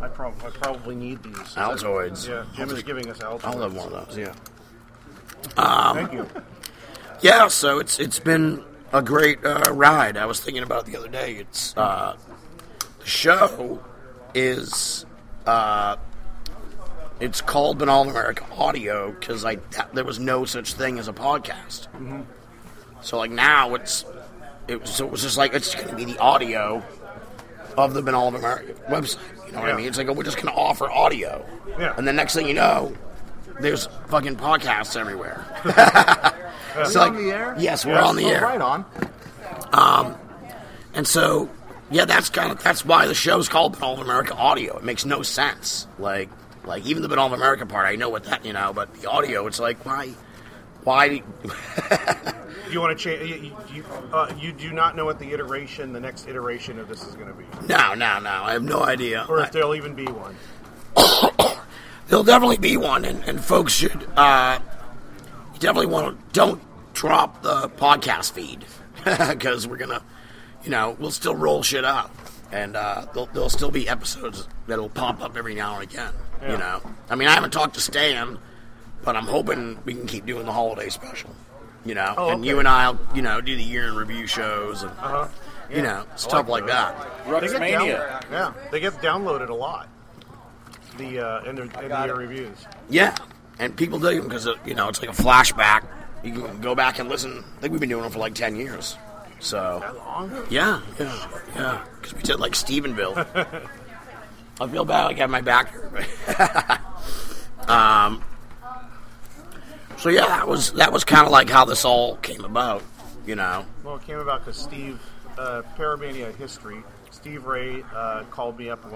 I probably need these. Altoids. Yeah, Jim is giving us Altoids. I'll have one of those. Yeah. Thank you. Yeah. So it's been a great ride. I was thinking about it the other day. It's the show is it's called Banal of America Audio because there was no such thing as a podcast. Mm-hmm. So like now it was just like it's going to be the audio of the Banal of America website. You know what I mean? It's like we're just going to offer audio. Yeah. And the next thing you know, there's fucking podcasts everywhere. So on the air? Yes, we're on the air. Right on. And so, yeah, that's why the show's called Banal of America Audio. It makes no sense. Like even the Banal of America part, I know what that, but the audio, it's like, why? Do you want to change? You do not know what the next iteration of this is going to be. No, I have no idea. Or if there'll even be one. There'll definitely be one, and folks should definitely don't drop the podcast feed because we're gonna, we'll still roll shit out, and there'll still be episodes that'll pop up every now and again. Yeah. I mean, I haven't talked to Stan, but I'm hoping we can keep doing the holiday special. And you and I'll do the year in review shows and stuff like that. Ruxmania. Yeah, they get downloaded a lot. The end of year reviews. Yeah, and people dig them because it's like a flashback. You can go back and listen. I think we've been doing them for like 10 years. So that long? Yeah. Because we did like Stephenville. I feel bad. I got my back here. So yeah, that was kind of like how this all came about. Well, it came about because Steve, Paramania history. Steve Ray called me up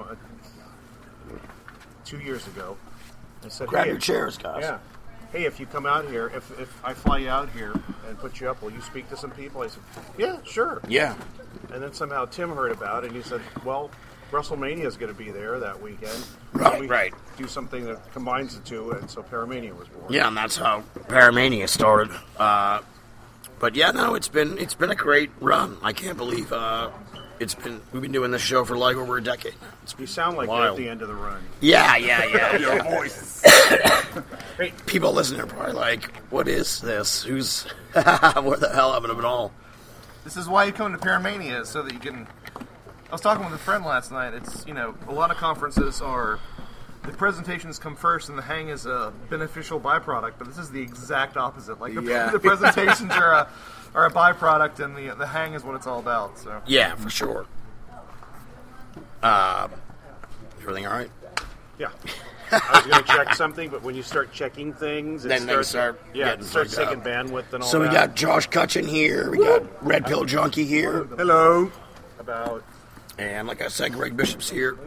2 years ago and said, "Grab your chairs, guys." Yeah. Hey, if you come out here, if I fly you out here and put you up, will you speak to some people? I said, yeah, sure. Yeah. And then somehow Tim heard about it, and he said, well, WrestleMania is going to be there that weekend. Right. Do something that combines the two, and so Paramania was born. Yeah, and that's how Paramania started. But yeah, no, it's been a great run. I can't believe we've been doing this show for like over a decade now. You sound like you're at the end of the run. Yeah. Your voice. People listening are probably like, what is this? Who's where the hell happened to it all? This is why you come to Paramania, so that you can... I was talking with a friend last night. It's, a lot of conferences are... The presentations come first, and the hang is a beneficial byproduct, but this is the exact opposite. Like, the presentations are a byproduct, and the hang is what it's all about. So yeah, for sure. Everything all right? Yeah. I was going to check something, but when you start checking things, then they start taking bandwidth and all that. So we got Josh Cutchin here. We got Red Pill Junkie here. Hello. And like I said, Greg Bishop's here.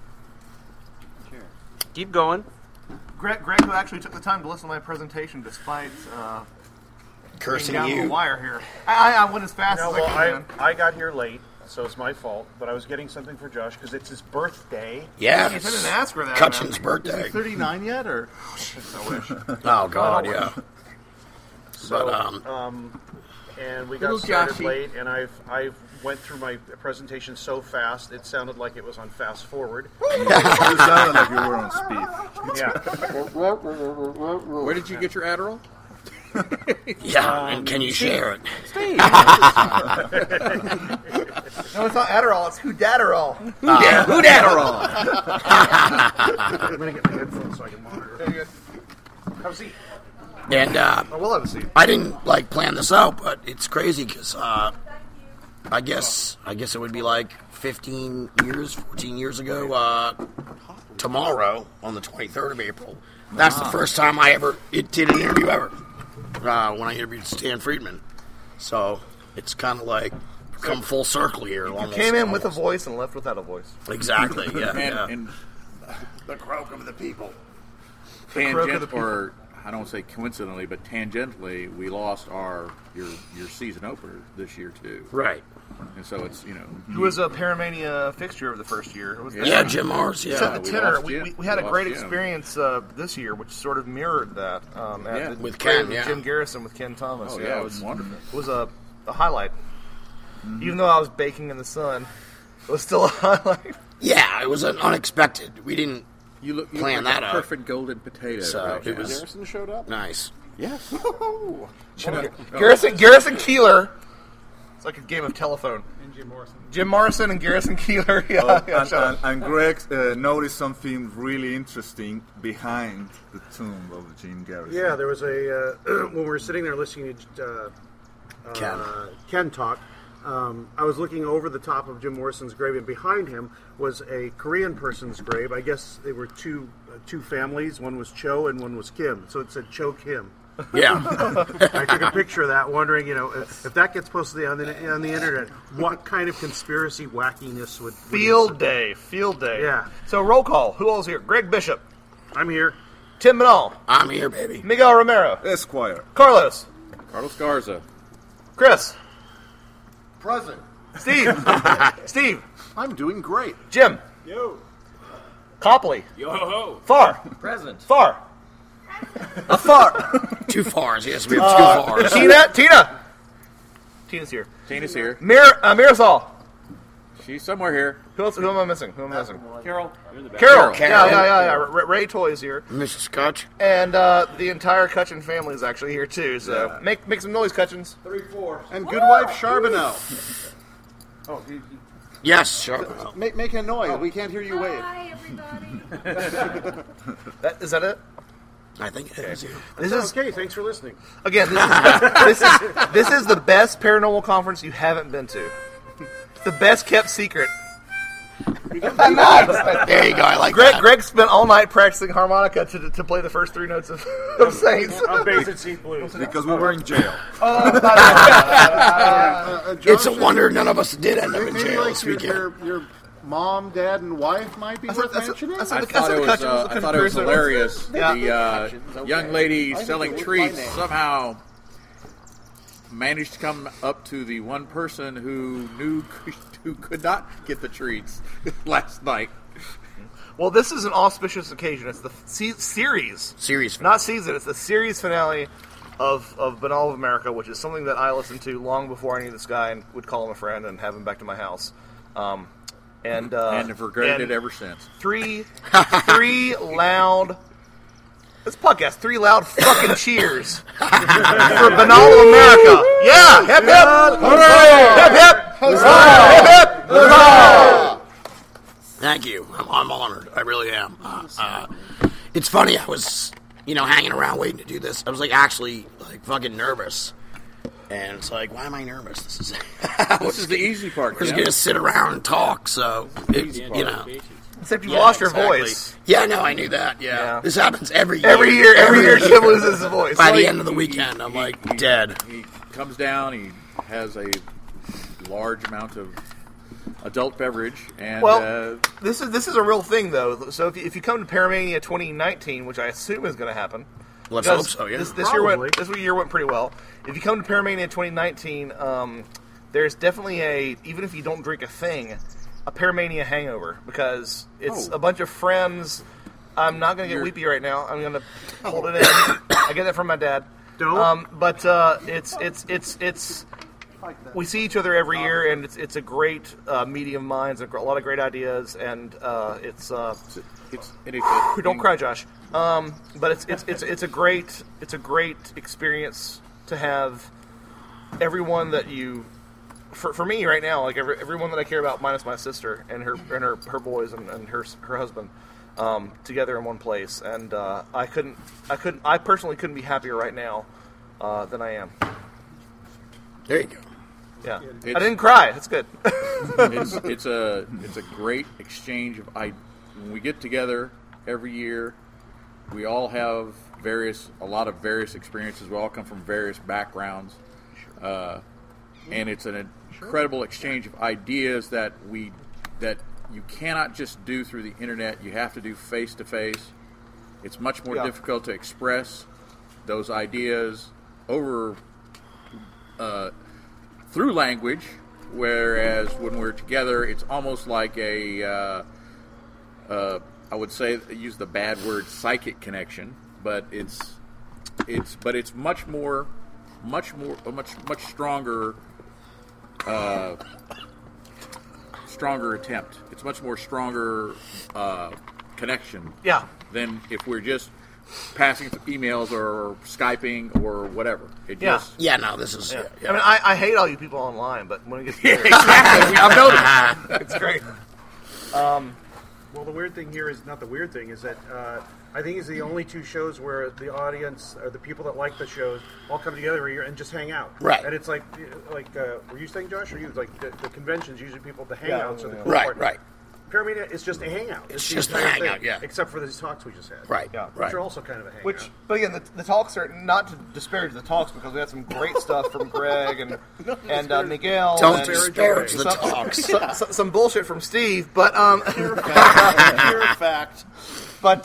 keep going. Greg, who actually took the time to listen to my presentation despite cursing down you. the wire here. I went as fast as I could. I got here late, so it's my fault. But I was getting something for Josh because it's his birthday. Yeah, I didn't ask for that. Cutchin's birthday. Is he 39 yet, or? I wish. Oh God, yeah. So, and we got started late, and I went through my presentation so fast it sounded like it was on fast forward. You sounded like you were on speed. Yeah. Where did you get your Adderall? Yeah, and can you share it? Steve. No, it's not Adderall. It's Hoodatterall. Hoodatterall. I'm gonna get my headphones so I can monitor. There you go. Have a seat. And we'll have a seat. I didn't plan this out, but it's crazy because I guess it would be like 14 years ago. Tomorrow on the 23rd of April. That's the first time I ever did an interview ever. When I interviewed Stan Friedman. So it's kind of like come full circle here. You came in with a voice and left without a voice. Exactly. Yeah. And The croak of the people. Or I don't say coincidentally, but tangentially, we lost your season opener this year too. Right. And so it's Who was a Paramania fixture of the first year? Yeah, Jim Mars. Yeah, set the tenor. We had a great Jim. experience this year, which sort of mirrored that. With Ken, Jim Garrison with Ken Thomas. Oh yeah, it was wonderful. It was a highlight. Mm-hmm. Even though I was baking in the sun, it was still a highlight. Yeah, it was unexpected. We didn't you plan like that out. Perfect golden potato. So right it now. was Garrison showed up. nice. Yes. Garrison Keeler. It's like a game of telephone. And Jim Morrison. Jim Morrison and Garrison Keeler. Yeah, And Greg noticed something really interesting behind the tomb of Jim Garrison. Yeah, there was a when we were sitting there listening to Ken talk. I was looking over the top of Jim Morrison's grave, and behind him was a Korean person's grave. I guess they were two families. One was Cho and one was Kim. So it said Cho Kim. Yeah. I took a picture of that, wondering, if that gets posted on the internet, what kind of conspiracy wackiness would Field day. Yeah. So roll call. Who all's here? Greg Bishop. I'm here. Tim Banal. I'm here, baby. Miguel Romero. Esquire. Carlos. Carlos Garza. Chris. Present. Steve. Steve. I'm doing great. Jim. Yo. Copley. Yo ho ho. Far. Present. Far. Afar. Two fars. Yes, we have two fars. Tina. Tina's here. Tina's here. Mirasol. She's somewhere here. Who else? Who am I missing? Carol. Carol. Carol. Yeah. Ray Toy's here. Mrs. Scotch. And the entire Cutchin family is actually here too. So make some noise, Cutchins. 3-4. And good wife Charbonneau. Oh, Yes, sure. Make a noise. We can't hear you wave. Hi, everybody. Is that it? I think it is. This is okay. Thanks for listening. again. This is the best paranormal conference you haven't been to. It's the best kept secret. There you go. I like that. Greg spent all night practicing harmonica to play the first three notes of Saints. I'm Basin Seat Blues. Because we were in jail. It's a wonder none of us did end up in Maybe jail like this weekend. your mom, dad, and wife might be worth mentioning. I thought it was hilarious. The young lady selling treats somehow managed to come up to the one person who could not get the treats last night. Well, this is an auspicious occasion. It's the series, not season. It's the series finale of Banal of America, which is something that I listened to long before I knew this guy and would call him a friend and have him back to my house. And have regretted it ever since. Three loud. This podcast, 3 loud fucking cheers for Banal of America. Yeah, hip hip, hooray! Hip hip, hooray! Hip hip, hooray! Thank you. I'm honored. I really am. It's funny. I was, hanging around waiting to do this. I was actually fucking nervous. And it's like, why am I nervous? This is the easy part. We're just gonna sit around and talk. So except you lost your voice. Yeah, no, I knew that. Yeah. This happens every year. Every year, Jim loses his voice. By the end of the weekend, I'm dead. He comes down. He has a large amount of adult beverage, and this is a real thing though. So if you come to Paramania 2019, which I assume is going to happen. Let's hope so. Yeah. This year went pretty well. If you come to Paramania 2019, there's definitely even if you don't drink a thing, a Paramania hangover, because it's a bunch of friends. I'm not going to get weepy right now. I'm going to hold it in. I get that from my dad. Don't. But it's we see each other every year, and it's a great meeting of minds, a lot of great ideas, and don't cry, Josh. But it's a great experience to have everyone that you. For me right now, everyone that I care about, minus my sister and her boys and her husband, together in one place, and I personally couldn't be happier right now than I am. There you go. Yeah, I didn't cry. That's good. it's a great exchange of when we get together every year. We all have a lot of various experiences. We all come from various backgrounds. And it's an incredible exchange of ideas that you cannot just do through the internet. You have to do face to face. It's much more difficult to express those ideas over through language, whereas when we're together, it's almost like I would say, use the bad word, psychic connection, but it's much stronger stronger attempt. It's much more stronger connection. Yeah. Than if we're just passing emails or Skyping or whatever. It just no, this is. Yeah. I mean, I hate all you people online, but when it gets there, exactly. I've noticed. It's great. Well, the weird thing here is not the weird thing is that I think it's the only two shows where the audience or the people that like the shows all come together here and just hang out. Right. And it's like were you saying, Josh, or you like the conventions usually people the hangouts or the cool right, part. right. Paramania is just a hangout. It's the just a entire hangout, thing, yeah. Except for these talks we just had. Right, yeah, Which are also kind of a hangout. But again, the talks are not to disparage the talks because we had some great stuff from Greg and Miguel. Don't and disparage the talks. Some bullshit from Steve, but pure fact. But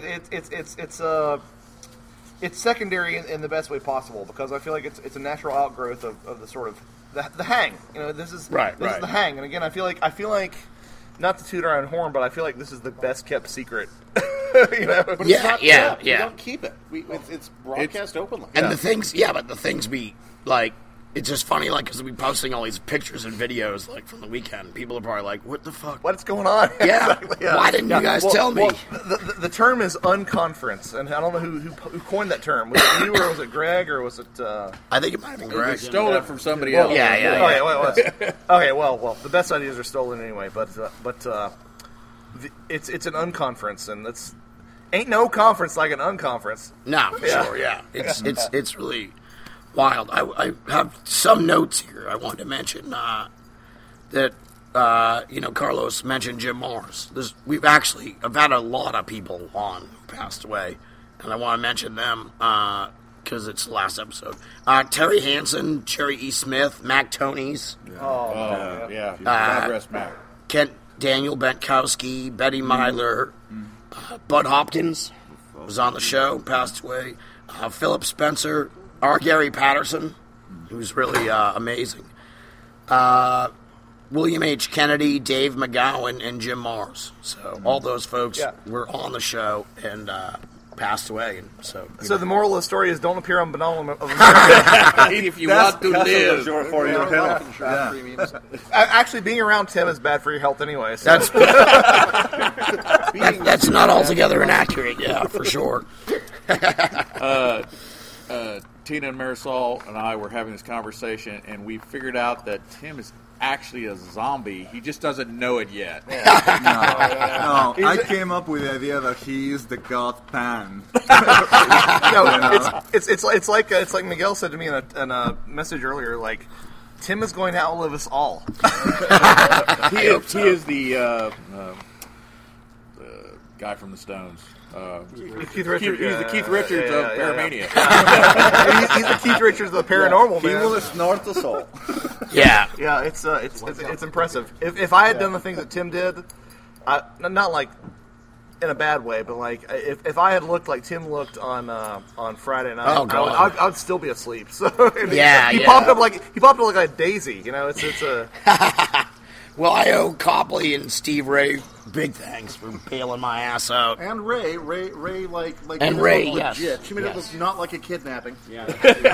it's secondary in the best way possible because I feel like it's a natural outgrowth of the sort of the hang. You know, this is the hang. And again, I feel like. Not to toot our own horn, but I feel like this is the best kept secret. You know? But it's not, we don't keep it. It's broadcast openly. And the things be like, it's just funny, like, because we posting all these pictures and videos, like, from the weekend. People are probably like, what the fuck? What's going on? Yeah. Exactly, yeah. Why didn't you guys tell me? Well, the term is unconference, and I don't know who coined that term. Was it you, or was it Greg, or was it... I think it might have been Greg. We stole it from somebody else. Okay, well, the best ideas are stolen anyway, but it's an unconference, and it's... Ain't no conference like an unconference. No, for sure, yeah. It's really... wild. I have some notes here I wanted to mention that Carlos mentioned Jim Morris. I've had a lot of people on who passed away, and I want to mention them because it's the last episode. Terry Hansen, Cherry E. Smith, Mac Tonys. Yeah. God rest Mac. Daniel Bentkowski, Betty Myler, Bud Hopkins was on the show, passed away. Philip Spencer. R. Gary Patterson, who's really amazing. William H. Kennedy, Dave McGowan, and Jim Mars. So all those folks were on the show and passed away. And so the moral of the story is don't appear on Banal of America. If you want to live. For your health. Actually, being around Tim is bad for your health anyway. So. That's not altogether inaccurate, yeah, for sure. Tina and Marisol and I were having this conversation, and we figured out that Tim is actually a zombie. He just doesn't know it yet. No, I came up with the idea that he is the God Pan. It's like Miguel said to me in a message earlier. Like, Tim is going to outlive us all. He is the guy from the Stones. Keith Richards. He's the Keith Richards of Paramania. He's the Keith Richards of the paranormal, man. He will snort us all. Yeah. Yeah, it's impressive. If I had done the things that Tim did, not like in a bad way, but like if I had looked like Tim looked on Friday night, I would still be asleep. So he popped up like a daisy. You know, it's a. Well, I owe Copley and Steve Ray big thanks for bailing my ass out. And Ray, like, and Ray, legit. Yes. She made it look not like a kidnapping. Yeah.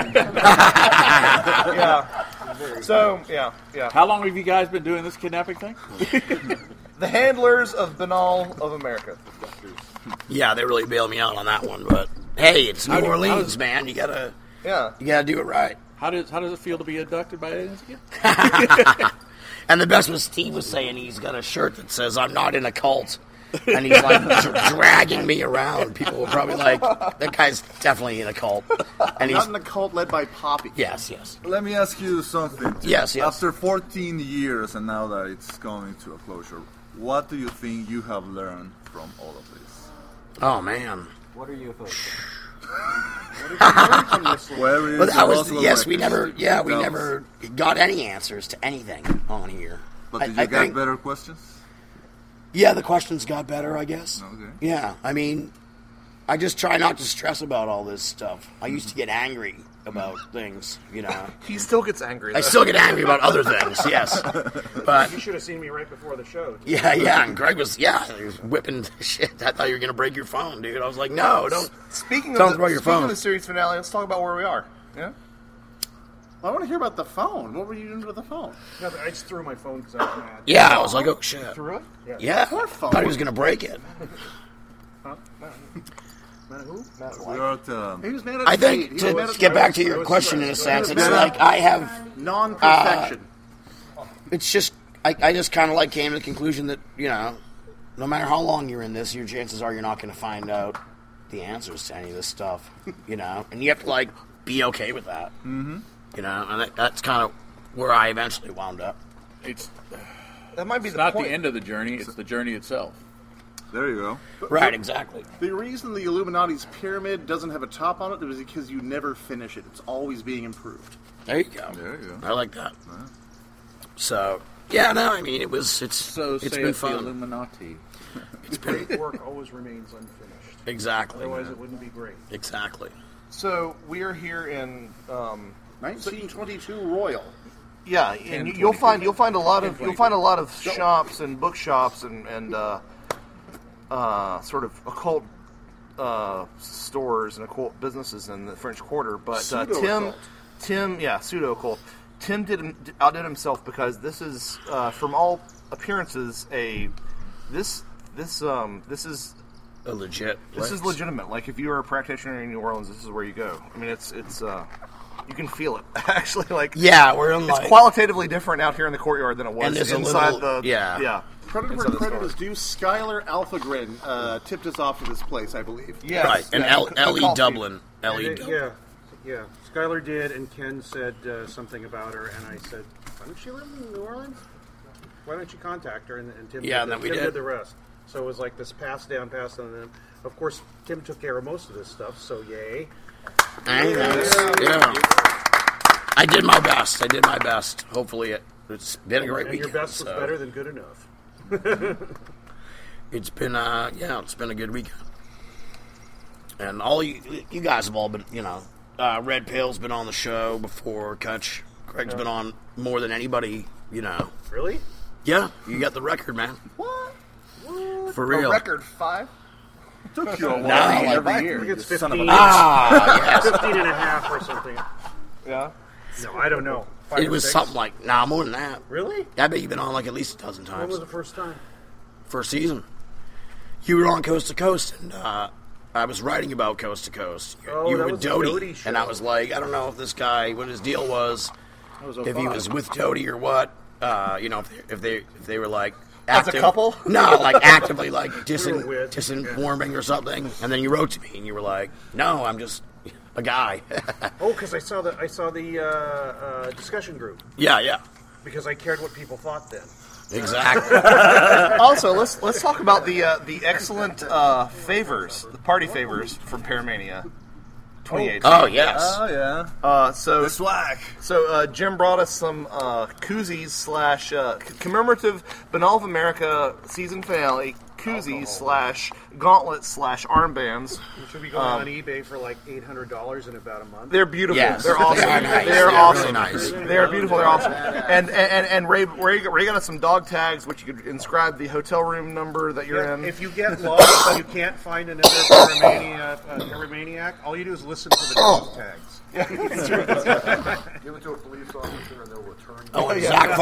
So, yeah. How long have you guys been doing this kidnapping thing? The handlers of Banal of America. Yeah, they really bailed me out on that one, but hey, it's New Orleans, man. You gotta do it right. How does it feel to be abducted by aliens again? And the best was Steve was saying he's got a shirt that says "I'm not in a cult," and he's like dragging me around. People were probably like, "That guy's definitely in a cult." And he's not in a cult led by Poppy. Yes. Let me ask you something. Yes. After 14 years and now that it's coming to a closure, what do you think you have learned from all of this? Oh man. What are you thinking? We never got any answers to anything on here. But did you get better questions? Yeah, the questions got better, I guess. Okay. Yeah, I mean, I just try not to stress about all this stuff. I used to get angry about things, you know. He still gets angry, though. I still get angry about other things, yes. But you should have seen me right before the show. Yeah, and Greg was whipping shit. I thought you were going to break your phone, dude. I was like, no, don't. Speaking throw your phone. Speaking of the series finale, let's talk about where we are. Yeah? I want to hear about the phone. What were you doing with the phone? Nothing. I just threw my phone because I was mad. Yeah, I was like, oh shit. You threw it? Yeah. What phone? Thought he was gonna break it. Huh? Matt who? Matt We are at, He was mad at I think Pete. to get back to your question in a sense, it's like I have non-perfection. It's just I just kind of like came to the conclusion that no matter how long you're in this, your chances are you're not going to find out the answers to any of this stuff, and you have to like be okay with that, and that's kind of where I eventually wound up. That might be It's the not point. the end of the journey; it's the journey itself. There you go. Right, exactly. The reason the Illuminati's pyramid doesn't have a top on it is because you never finish it. It's always being improved. There you go. There you go. I like that. So I mean it's saith been the fun. Illuminati. It's been Great work always remains unfinished. exactly. Otherwise, it wouldn't be great. Exactly. So we are here in 1922 Royal. Yeah, and you'll find a lot of shops and bookshops and sort of occult stores and occult businesses in the French Quarter. But Pseudo-occult. Pseudo occult. Tim outdid himself because this is from all appearances this is A legit. This is legitimate. Like if you are a practitioner in New Orleans, this is where you go. I mean, it's you can feel it actually. Like we're in it's qualitatively different out here in the courtyard than it was And there's a inside little- the Credit inside where the credit store. is due. Skylar Alphagrin tipped us off to this place, I believe. Yes. Right, and Ellie Dublin. Ellie Dublin. Yeah. Skylar did, and Ken said something about her, and I said, "Why don't she live in New Orleans? Why don't you contact her?" And Tim, Yeah, did, and then we Tim did. did the rest. So it was like this pass down, and then of course Tim took care of most of this stuff. So yay! Yeah. I did my best. Hopefully, it's been a great And weekend. your best was so. better than good enough. It's been it's been a good weekend, and all you guys have all been Red Pill's been on the show before. Craig's been on more than anybody. Really? Yeah, you got the record, man. What? For real. A record 5? Took you a while. No, every I year. think it's you son of a 15. yes. 15 and a half or something. Yeah. No, I don't know. 5 It or was 6? something like more than that. Really? I bet you've been on like at least a dozen When times. was the first time? First season. You were on Coast to Coast, and I was writing about Coast to Coast. Oh, you that were was the Doty, Doty show. and I was like, I don't know if this guy, what his deal was, if he was with Doty or what. If they were like As a couple? No, like actively like We were with, disinforming or something. And then you wrote to me, and you were like, "No, I'm just a guy." Oh, because I saw the discussion group Yeah, because I cared what people thought then. exactly. Also, let's talk about the excellent favors, the party favors from Paramania 2018. Oh yes. Oh, yeah. So The swag. So Jim brought us some koozies slash commemorative Banal of America season finale koozies slash gauntlets slash armbands. Which should be going on eBay for like $800 in about a month. They're beautiful. Yes. They're awesome. They are nice. They're They're awesome. really nice. They're beautiful. They're awesome. And Ray got us some dog tags, which you could inscribe the hotel room number that you're in. If you get lost and you can't find another Paramaniac, all you do is listen to the dog tags. Give it to a police officer and they'll return you. Oh, and Zach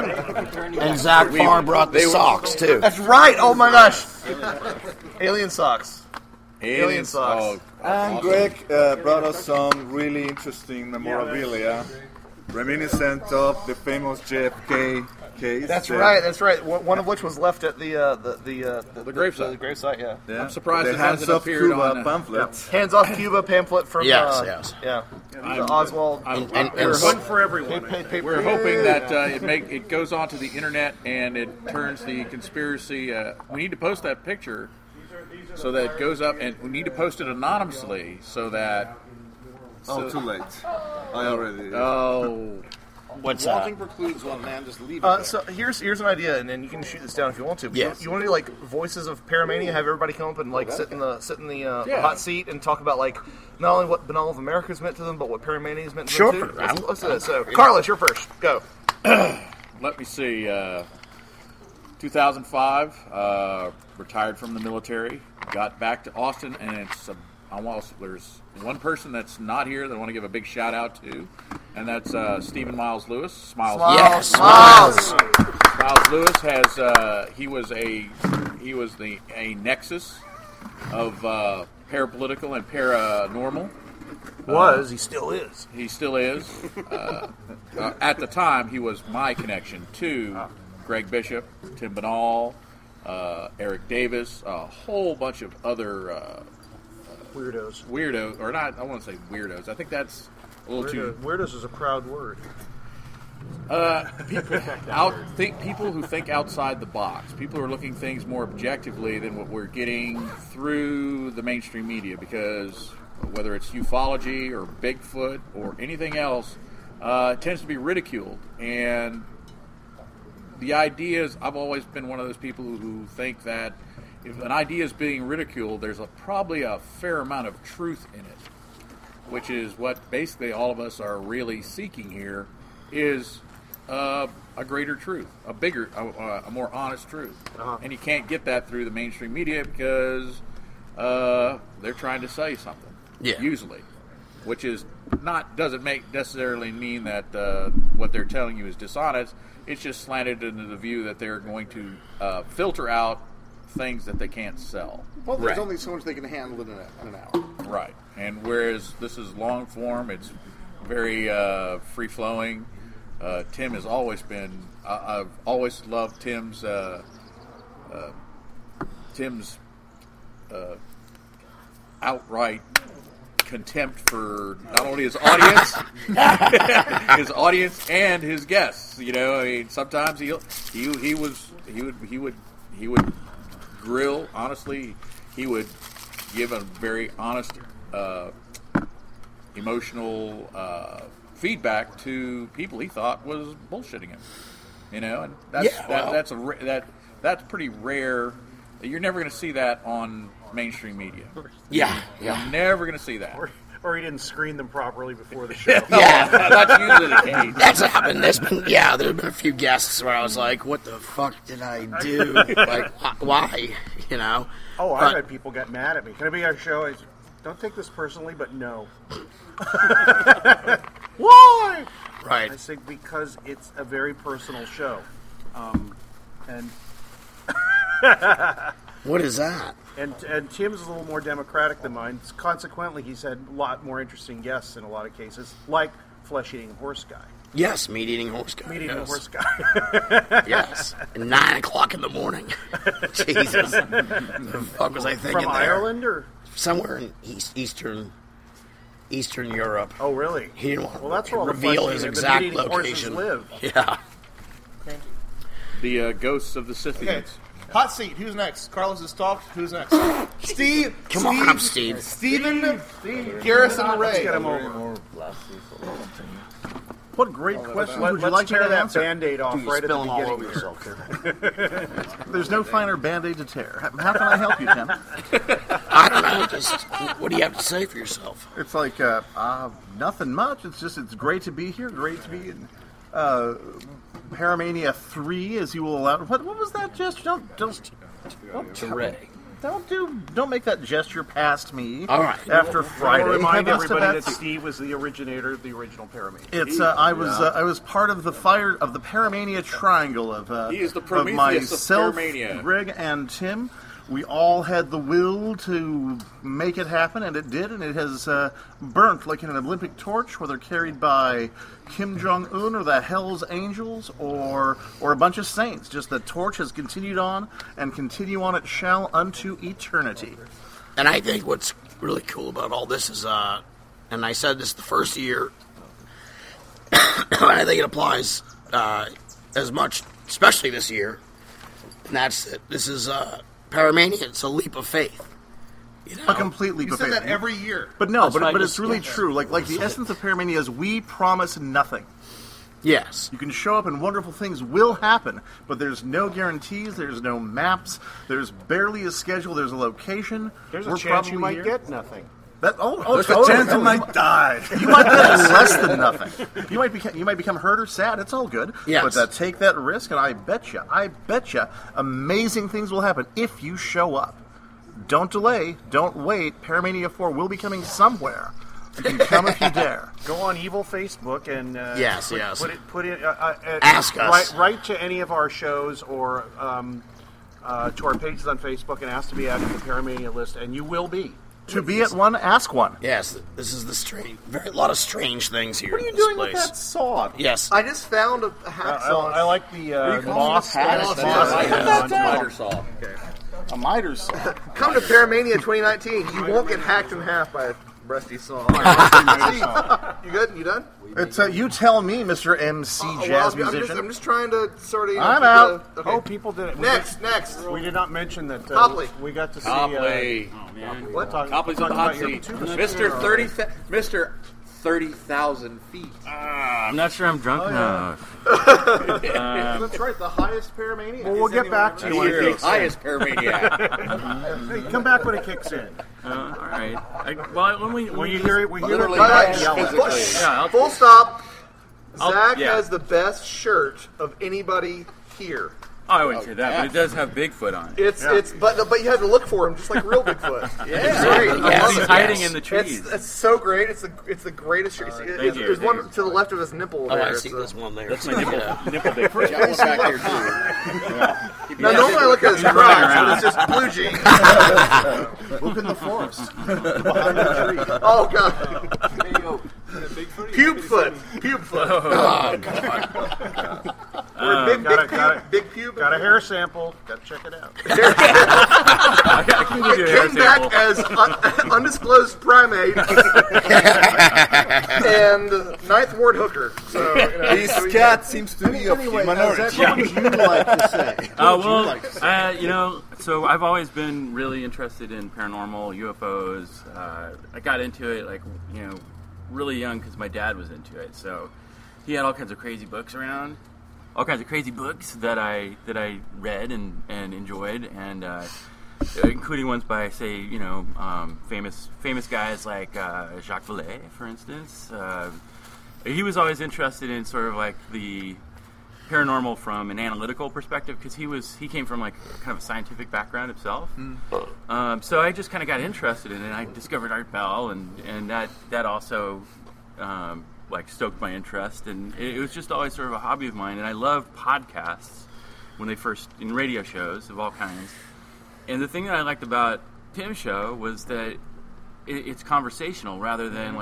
Farr brought the socks too. That's right. Oh my gosh. Alien socks. Alien socks. Oh, And Greg brought us some really interesting memorabilia, reminiscent of the famous JFK case. That's right. That's right. One of which was left at the gravesite. The gravesite. Yeah. Yeah. I'm surprised the it Hands hasn't Off appeared Cuba on pamphlet. Hands Off Cuba pamphlet from Yes. Yeah. Oswald. One for everyone. We're hoping that it goes onto the internet and it turns the conspiracy. We need to post that picture so that it goes up, and we need to post it anonymously so that. Oh, too late. I already. Oh. What's Wanting precludes one, man. Just leave it. So here's an idea, and then you can shoot this down if you want to. But Yes. You want to do like voices of Paramania? Have everybody come up and like sit in the hot seat and talk about like not only what Banal of America has meant to them, but what Paramania has meant to them too. Let's do that. So, Carlos, you're first. Go. Let me see. 2005, retired from the military, got back to Austin, and it's there's one person that's not here that I want to give a big shout out to, and that's Stephen Miles Lewis. Smiles. Yes, Smiles. Miles Lewis has he was a nexus of parapolitical and paranormal. He still is. He still is. At the time, he was my connection to Greg Bishop, Tim Banal, Eric Davis, a whole bunch of other weirdos. Or not, I want to say weirdos. I think that's a little too... Weirdos is a proud word. People who think outside the box. People who are looking things more objectively than what we're getting through the mainstream media, because whether it's ufology or Bigfoot or anything else, it tends to be ridiculed. And the ideas, I've always been one of those people who think that if an idea is being ridiculed, there's probably a fair amount of truth in it, which is what basically all of us are really seeking here, is a greater truth, a more honest truth. And you can't get that through the mainstream media because they're trying to say something. Yeah. Usually, which is doesn't necessarily mean that what they're telling you is dishonest. It's just slanted into the view that they're going to filter out things that they can't sell. Well, there's only so much they can handle in an hour. Right. And whereas this is long form, it's very free flowing. Tim has always been. I've always loved Tim's outright contempt for not only his audience, and his guests. You know, I mean, sometimes he would grill. Honestly, he would give a very honest, emotional feedback to people he thought was bullshitting him. You know, and that's pretty rare. You're never going to see that on mainstream media. You're never going to see that. Or he didn't screen them properly before the show. That's usually the case. That's happened. There have been a few guests where I was like, "What the fuck did I do? Like, why?" You know. Oh, I had people get mad at me. Can I be on our show? Don't take this personally, but no. Why? Right. I say because it's a very personal show, and. What is that? And Tim's is a little more democratic than mine. Consequently, he's had a lot more interesting guests in a lot of cases, like Flesh-Eating Horse Guy. Yes, Meat-Eating Horse Guy. Meat-Eating Horse Guy. Yes. 9 o'clock in the morning. Jesus. The fuck was I thinking From there? Ireland, or? Somewhere in Eastern Europe. Oh, really? He didn't want that's to where all the reveal his exact meat-eating location. horses live. Yeah. The ghosts of the Scythians. Okay. Hot seat. Who's next? Carlos has talked. Who's next? Steve. Come on up, Steve. Stephen Garrison Ray. Let's get him over. What a great question. Would you Let's like tear me to that answer? Band-Aid off right at the Spilling all beginning. over yourself here. There's no finer Band-Aid to tear. How can I help you, Tim? I don't know. Just what do you have to say for yourself? It's like nothing much. It's great to be here. Great to be in Paramania 3, as you will allow. What was that gesture? Don't make that gesture past me. All right. After Friday, I want to remind Heavens to everybody that Betsy. Steve was the originator of the original Paramania. It's I was part of the Paramania triangle of He is the of Prometheus of myself, Paramania. Greg, and Tim. We all had the will to make it happen, and it did, and it has burnt like in an Olympic torch, whether carried by Kim Jong-un or the Hell's Angels or a bunch of saints. Just the torch has continued on, and continue on it shall unto eternity. And I think what's really cool about all this is, and I said this the first year, and I think it applies as much, especially this year, and that's that this is Paramania. It's a leap of faith. You know? A complete leap You of said faith. that every year. But no, That's but right. it's really true. Like the essence of Paramania is we promise nothing. Yes. You can show up and wonderful things will happen, but there's no guarantees, there's no maps, there's barely a schedule, there's a location. There's We're a chance you probably might here. get nothing. There's a chance you might die. You might get less than nothing. You might become hurt or sad. It's all good. Yes. But take that risk, and I bet you, amazing things will happen if you show up. don't delay, don't wait. Paramania 4 will be coming somewhere. You can come if you dare. Go on Evil Facebook and yes. Put it. Ask us. Write to any of our shows or to our pages on Facebook and ask to be added to the Paramania list, and you will be. To be at one, ask one. Yes, this is a lot of strange things here. What are you in this doing place. with that saw? Yes. I just found a hacksaw. I like the moss. Miter saw. Okay. A miter saw. Come to Paramania 2019. You won't get hacked in half by a rusty saw. You good? You done? It's you tell me, Mr. MC Jazz Musician. I'm just trying to sort of. I'm out. Okay. Oh, people did it. Next. We did not mention that Copley. we got to see. Copley. Oh man. What? Copley's on the hot seat. Mr. 30,000 feet. I'm not sure I'm drunk enough. That's right. The highest Paramania. Well, we'll get back to you when it You're the kicks in. highest Paramaniac. Hey, come back when it kicks in. All right. When you hear it, we hear Literally, it. Full stop. I'll- Zach yeah. has the best shirt of anybody here. Oh, I wouldn't say that, but it does have Bigfoot on it. It's but you have to look for him just like real Bigfoot. It's great. I love He's it. hiding in the trees. It's so great. It's the greatest shirt. There's one to the left of his nipple. Oh, there. I see this one there. That's my nipple. Nipple Got Bigfoot. one back here, too. Now, normally I look at his crotch, but it's just blue jeans. Look in the forest. Behind the tree. Oh, God. Pube foot. Oh, God. Big pube. Got a hair sample. Got to check it out. I can give you a hair Came back sample. as undisclosed primate and ninth ward hooker. So, This cat seems to be of the minority. Zach, what would you like to say? So I've always been really interested in paranormal, UFOs. I got into it, really young because my dad was into it. So he had all kinds of crazy books around, all kinds of crazy books that I read and enjoyed, and including ones by, say, famous guys like Jacques Vallée, for instance. He was always interested in sort of like the paranormal from an analytical perspective because he came from like kind of a scientific background himself. So I just kind of got interested in it. I discovered Art Bell, and that also stoked my interest, and it was just always sort of a hobby of mine. And I loved podcasts when they first, in radio shows of all kinds. And the thing that I liked about Tim's show was that it's conversational rather than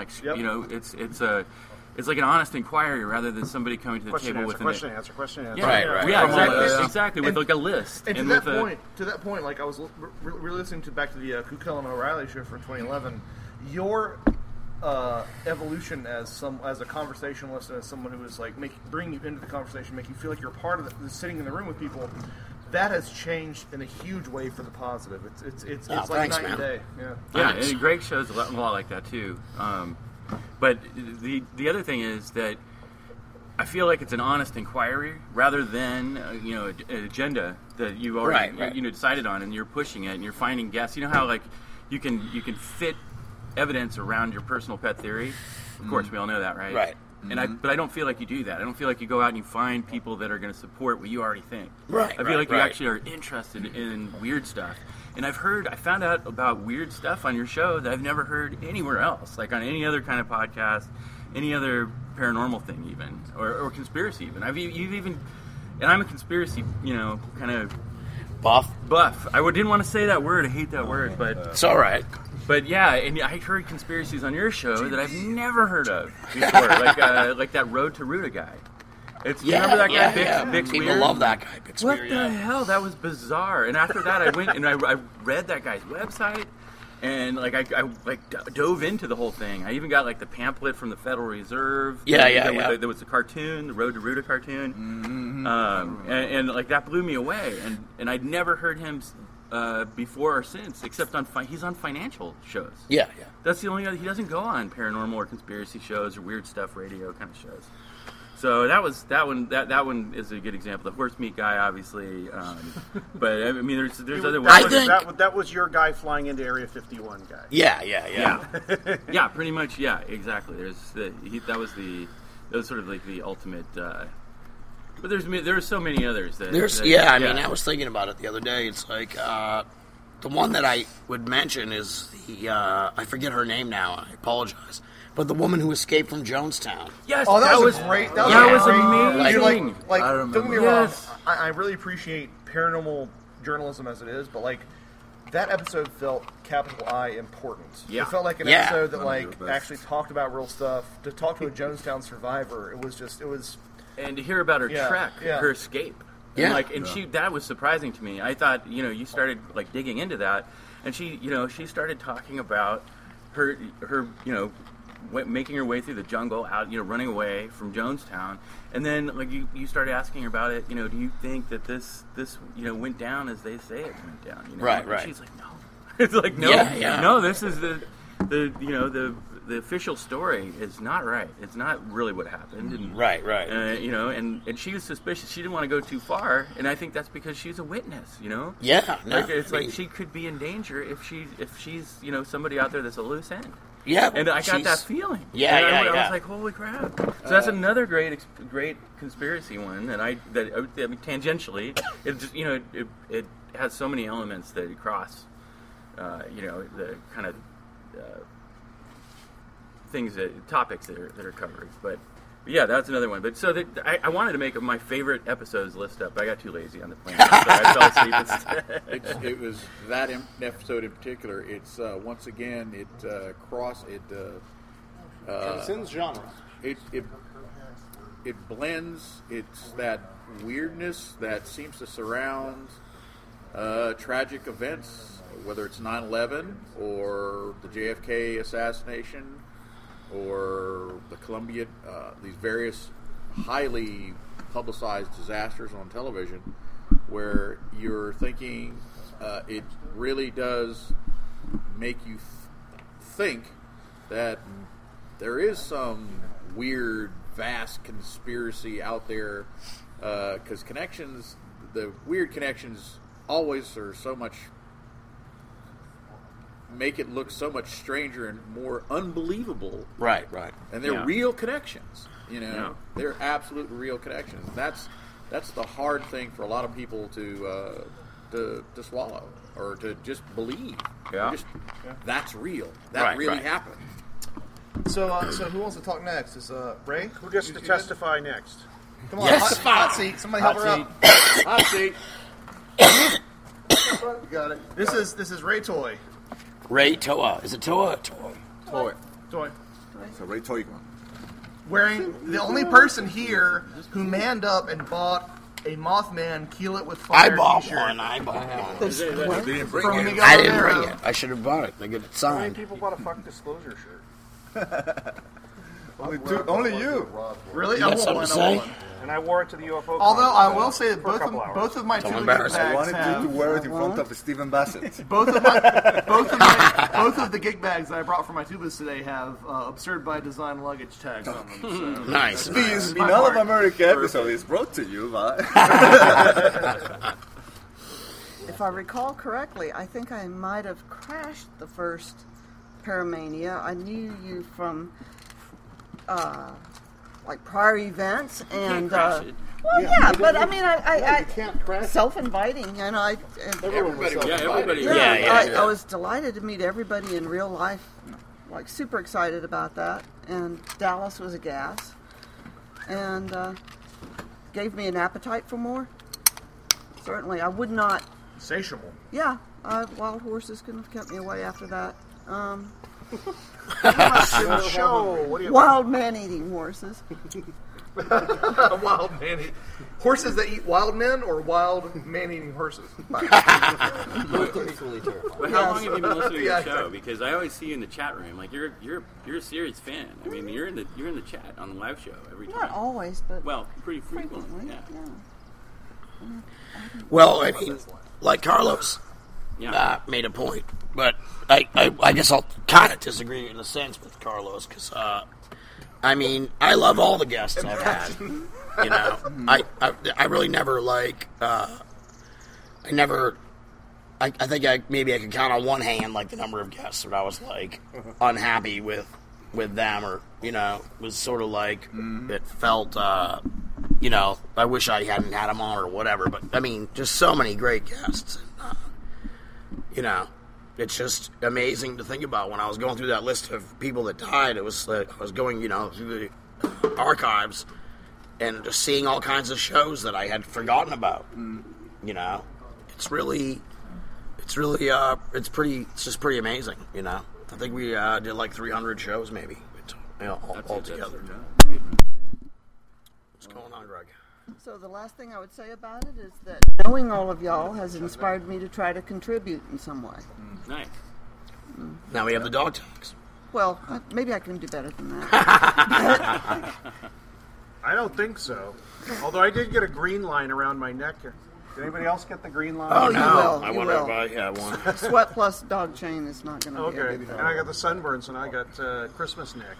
it's like an honest inquiry rather than somebody coming to the table with question answer. Yeah, Right. Yeah, exactly. With like a list. And to that point, like I was really listening back to the Kukel and O'Reilly show from 2011. Your evolution as a conversationalist and as someone who is like bring you into the conversation, make you feel like you're part of sitting in the room with people. That has changed in a huge way for the positive. It's like thanks, night and man. day. Yeah, and Greg shows a lot like that too. But the other thing is that I feel like it's an honest inquiry rather than an agenda that you already decided on, and you're pushing it and you're finding guests. You know how like you can fit evidence around your personal pet theory. Of course, we all know that, right? Right. But I don't feel like you do that. I don't feel like you go out and you find people that are going to support what you already think. Right. I feel like you actually are interested in weird stuff. And I found out about weird stuff on your show that I've never heard anywhere else, like on any other kind of podcast, any other paranormal thing even, or conspiracy even. You've even, and I'm a conspiracy, kind of Buff. I didn't want to say that word. I hate that word, but It's all right. But yeah, and I heard conspiracies on your show that I've never heard of before, like that Road to Ruta guy. Remember that guy, Bix People Weird? love that guy, Bix What Weird. the hell? That was bizarre. And after that, I went and I read that guy's website, and I dove into the whole thing. I even got like the pamphlet from the Federal Reserve. There was a cartoon, the Road to Ruta cartoon, and like that blew me away. And I'd never heard him before or since, except he's on financial shows. Yeah. That's the only other. He doesn't go on paranormal or conspiracy shows or weird stuff radio kind of shows. So that one is a good example. The horse meat guy, obviously, but I mean, there's other ones. That was your guy flying into Area 51 guy. Yeah. Yeah, pretty much. Yeah, exactly. That was sort of like the ultimate. But there's so many others. I was thinking about it the other day. It's like the one that I would mention is the I forget her name now. I apologize. But the woman who escaped from Jonestown. Yes, that was great. That was amazing. Like don't get me wrong. I really appreciate paranormal journalism as it is, but like that episode felt capital I important. Yeah. It felt like an episode that like actually talked about real stuff. To talk to a Jonestown survivor, it was. And to hear about her trek, her escape. Yeah. That was surprising to me. I thought, you started like digging into that, and she started talking about her making her way through the jungle, out, running away from Jonestown, and then like you started asking her about it. Do you think that this went down as they say it went down? Right. And she's like, no. It's like no, no. This is the official story is not right. It's not really what happened. And, right. And she was suspicious. She didn't want to go too far, and I think that's because she's a witness. Yeah. Like she could be in danger if she's somebody out there that's a loose end. Yeah, and I got that feeling. I was like, holy crap! So that's another great conspiracy one, and I mean, tangentially, it just it has so many elements that cross, the kind of topics that are covered. But yeah, that's another one. But so I wanted to make my favorite episodes list up, but I got too lazy on the plane, so I fell asleep instead. It was that episode in particular. It's once again it transcends genres. It blends. It's that weirdness that seems to surround tragic events, whether it's 9/11 or the JFK assassination, or the Columbia, these various highly publicized disasters on television, where you're thinking it really does make you think that there is some weird, vast conspiracy out there, because the weird connections always are so much, make it look so much stranger and more unbelievable. Right. And they're real connections. They're absolute real connections. That's the hard thing for a lot of people to swallow or to just believe. Yeah. That's real. That really happened. So who wants to talk next? Is Ray? Who gets to testify next? Come on, hot seat. Somebody help her up. Hot seat. You got it. This is Ray Toy. Ray Toa. Is it Toa? Toy. So Ray Toy. Wearing the only person here who manned up and bought a Mothman Kill It With Fire t-shirt. I bought one. You didn't bring it. I didn't bring it. I should have bought it. They get it How many signed. people bought a fuck disclosure shirt? Only you. Really? You got something to say? And I wore it to the UFO. Although I will say that both of my two gig bags I wanted have, you to wear it in front of Stephen Bassett. both of the gig bags that I brought for my tubas today have Absurd by Design luggage tags on them. So. Nice. The All of America episode is brought to you by. If I recall correctly, I think I might have crashed the first Paramania. I knew you from like prior events, and but I mean, I can't crash. Self-inviting, and I was delighted to meet everybody in real life. Like super excited about that, and Dallas was a gas, and gave me an appetite for more. Certainly, I would not. Insatiable. Yeah, wild horses couldn't have kept me away after that. Wild man-eating horses. Wild man horses that eat wild men, or wild man-eating horses? But how long have you been listening to your show? Because I always see you in the chat room. Like you're a serious fan. I mean, you're in the chat on the live show every time. Not always, but pretty frequently. Yeah. Well, I mean, like Carlos made a point, but I guess I'll kind of disagree in a sense with Carlos, because I mean, I love all the guests I've had. You know, I really never like I think maybe I could count on one hand like the number of guests that I was like unhappy with them, or you know, was sort of like it felt you know, I wish I hadn't had them on or whatever. But I mean, just so many great guests. you know, it's just amazing to think about. When I was going through that list of people that died, it was like I was going, you know, through the archives and just seeing all kinds of shows that I had forgotten about. You know, it's just pretty amazing. You know, I think we did like 300 shows maybe, you know, all together. What's going on, Greg? So the last thing I would say about it is that knowing all of y'all has inspired me to try to contribute in some way. Nice. Now we have the dog tags. Well, maybe I can do better than that. I don't think so. Although I did get a green line around my neck. Did anybody else get the green line? Oh, you will. I wonder if I have one. Sweat plus dog chain is not going to be a Okay, big and I got the sunburns, and I got Christmas neck.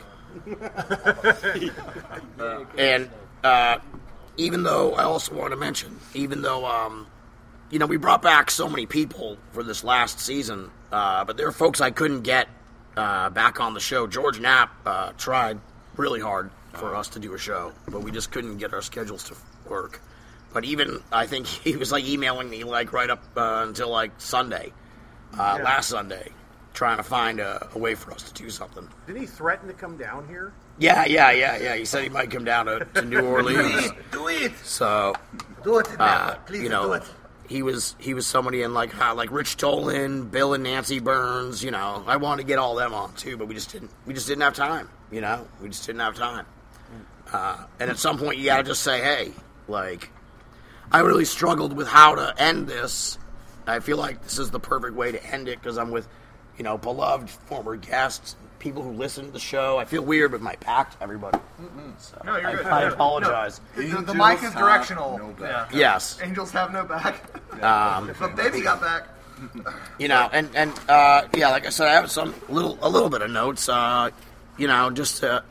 And even though I also want to mention, even though you know, we brought back so many people for this last season, but there are folks I couldn't get back on the show. George Knapp tried really hard for us to do a show, but we just couldn't get our schedules to work. But even, I think he was like emailing me like right up until like Sunday, last Sunday, trying to find a way for us to do something. Didn't he threaten to come down here? Yeah. He said he might come down to New Orleans. Do it. So, Do it, please you know, do it. he was somebody in like Rich Tolan, Bill and Nancy Burns. You know, I wanted to get all them on too, but we just didn't have time. You know, we just didn't have time. And at some point, you got to just say, hey, like, I really struggled with how to end this. I feel like this is the perfect way to end it because I'm with, you know, beloved former guests, people who listen to the show. I feel weird with my back to everybody. So No, you're good. I apologize. No, the mic is directional. No Yes. Angels have no back. But baby got back. You know, and yeah, like I said, I have a little bit of notes. You know, just to,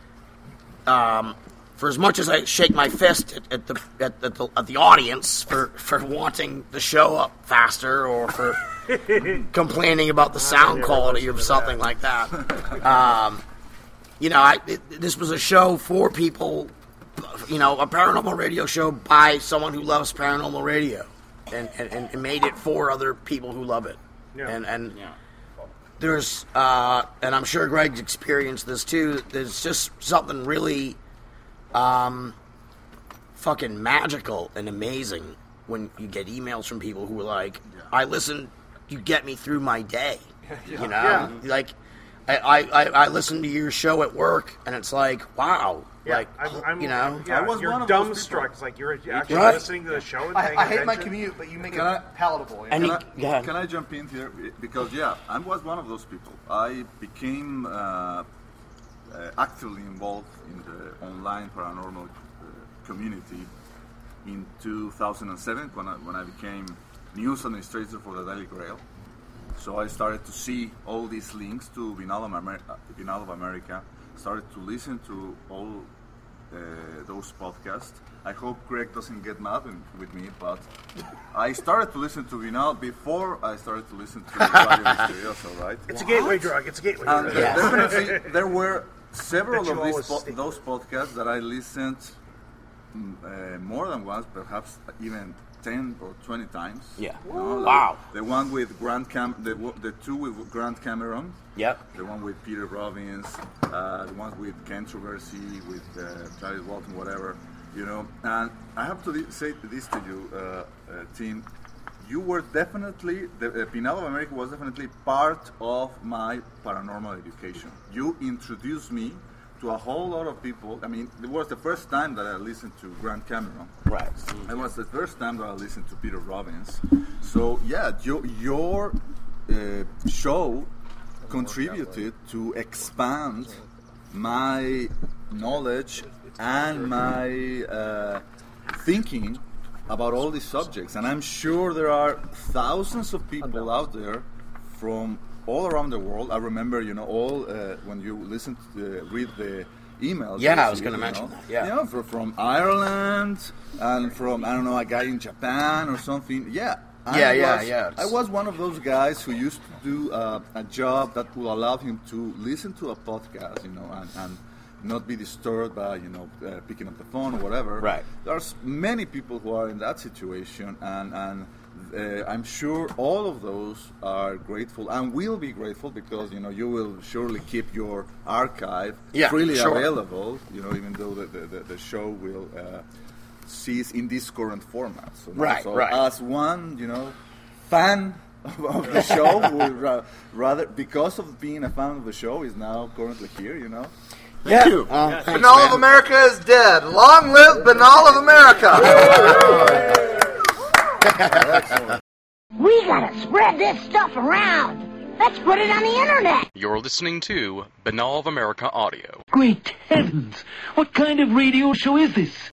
for as much as I shake my fist at the audience for wanting the show up faster or for complaining about the sound quality or something like that, you know, this was a show for people. You know, a paranormal radio show by someone who loves paranormal radio, and made it for other people who love it. Yeah. And there's and I'm sure Greg's experienced this too. There's just something really fucking magical and amazing when you get emails from people who are like, I listen, you get me through my day. You know? Yeah. Like I listen to your show at work and it's like, wow. Yeah, like I'm, you know, yeah, I was you're one of those dumbstruck. people. It's like you're actually Right. listening to the show and I paying hate my attention. commute, but you make Can it I- palatable. You And know? Can I jump in here? Because, yeah, I was one of those people. I became actively involved in the online paranormal community in 2007 when I became news administrator for the Daily Grail. So I started to see all these links to Vinal of America, started to listen to all those podcasts. I hope Greg doesn't get mad with me, but I started to listen to Vinal before I started to listen to Radio Misterioso, right? It's a gateway drug. It's a gateway drug. Definitely, there were several Bet you of always stick. those podcasts that I listened more than once, perhaps even 10 or 20 times. Yeah. You know, like Wow. The one with the two with Grant Cameron. Yep. The one with Peter Robbins. The one with Controversy, with Charlie Walton, whatever. You know, and I have to say this to you, team. You were definitely, Vinal of America was definitely part of my paranormal education. You introduced me to a whole lot of people. I mean, it was the first time that I listened to Grant Cameron. Right. It was the first time that I listened to Peter Robbins. So, yeah, your show contributed to expand my knowledge and my thinking about all these subjects. And I'm sure there are thousands of people out there from all around the world. I remember, you know, all when you listen to read the emails. Yeah, I was going to mention that. Yeah, you know, from Ireland and from, I don't know, a guy in Japan or something. Yeah. I was one of those guys who used to do a job that would allow him to listen to a podcast, you know, and not be disturbed by, you know, picking up the phone or whatever. Right. There's many people who are in that situation, and I'm sure all of those are grateful and will be grateful because you will surely keep your archive freely available. Even though the show will cease in this current format. So, as one fan of the show, would rather because of being a fan of the show is now currently here. Thank you. Banal of America is dead. Long live Banal of America! We gotta spread this stuff around. Let's put it on the internet. You're listening to Banal of America Audio. Great heavens! What kind of radio show is this?